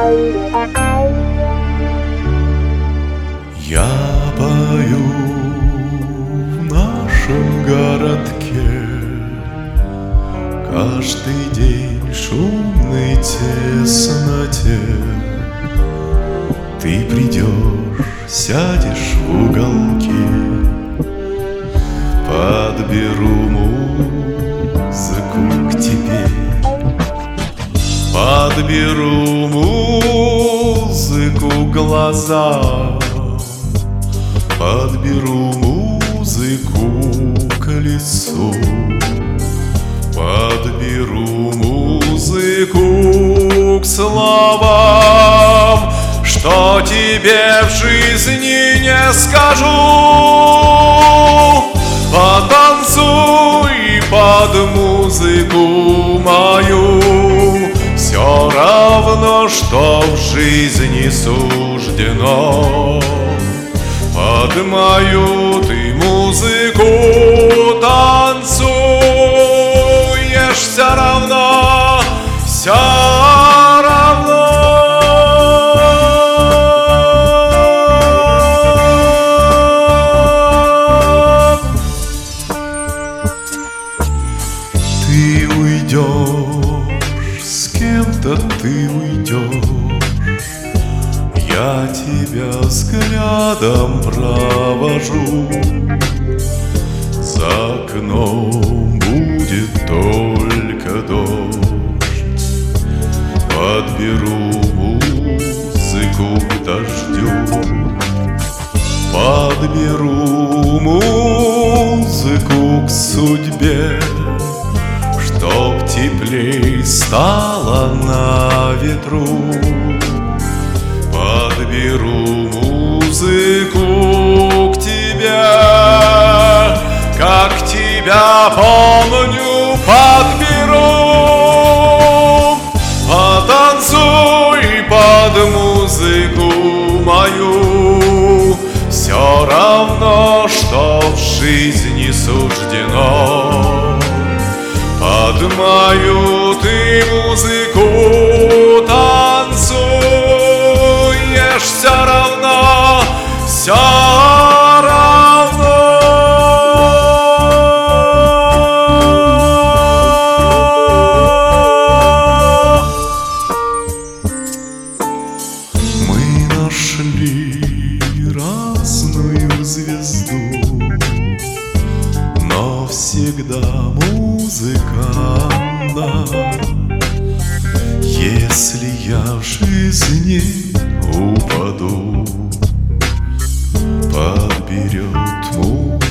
Я пою в нашем городке каждый день в шумной тесноте. Ты придешь, сядешь в уголке, подберу музыку к тебе, подберу музыку глазам, подберу музыку к лицу, подберу музыку к словам, что тебе в жизни не скажу. Потанцуй под музыку мою, все равно, что в жизни суждено. Под мою ты музыку танцуешь, все равно, все равно. Ты уйдешь, с кем-то ты уйдешь, я тебя взглядом провожу. За окном будет только дождь, подберу музыку к дождю, подберу музыку к судьбе, чтоб теплей стало на ветру. Подберу музыку к тебе, как тебя помню, подберу. Потанцуй под музыку мою, все равно, что в жизни суждено. Под мою ты музыку танцуешь, все равно, все равно. Мы нашли разную звезду, но всегда музыка одна. Если я в жизни упаду, подберет музыку